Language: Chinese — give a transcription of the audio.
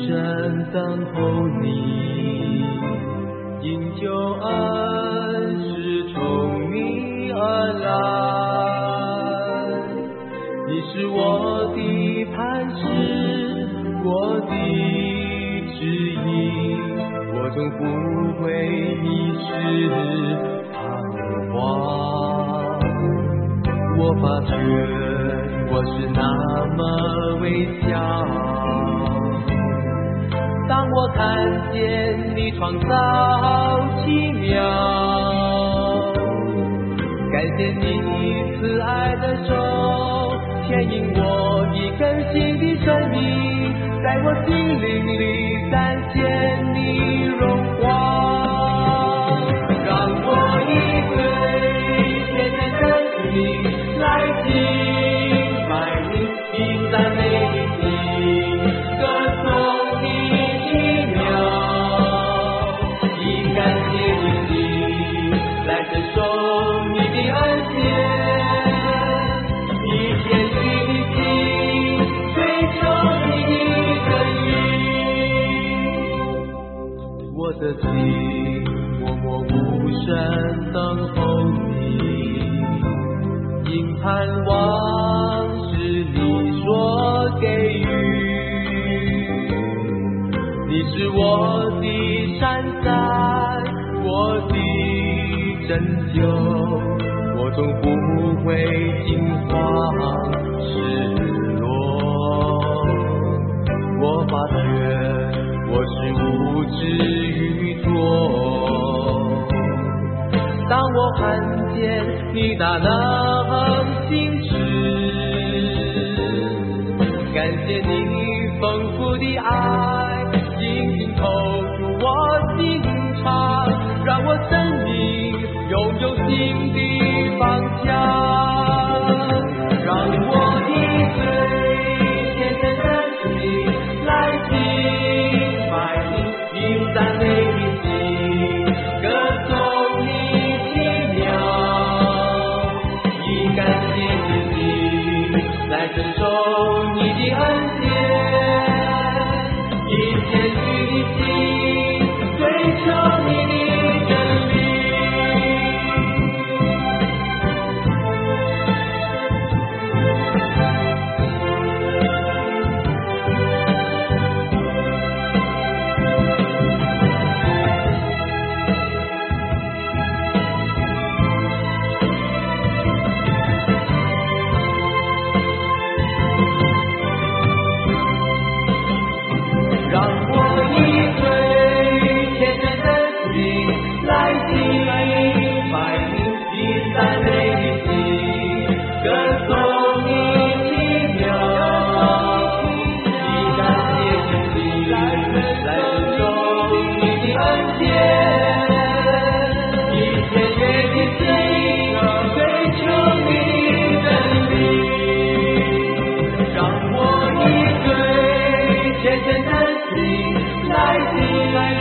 声等候你，因救恩是从你而来。你是我的磐石，我的指引，我总不会迷失彷徨。我发觉我是那么微小，当我看见你创造奇妙，感谢你慈爱的手牵引我一根新的生命，在我心灵里展现你荣光，让我以最虔诚的心来敬拜你，以赞美你，歌颂你奇妙，以感谢你来承受你的恩典，以谦虚的心追求你的意，我的心默默无声等候你，因盼望是你所给予。你是我的山寨，我的拯救，我总不会惊慌失落。我发觉我是无知愚拙，当我看见你大能行事，感谢你丰富的爱紧紧扣住我心肠，让我生命拥有新的方向，让我以最虔诚的心来敬拜你，以赞美你，歌颂你奇妙，以感谢你来承受你的恩典，以谦虚的心追求你的真理。让我以最虔诚的心来敬拜你，以赞美你，歌颂你奇妙，以感谢你来承受你的恩典，以谦卑的心追求你的真理，让我以最虔诚的心来敬拜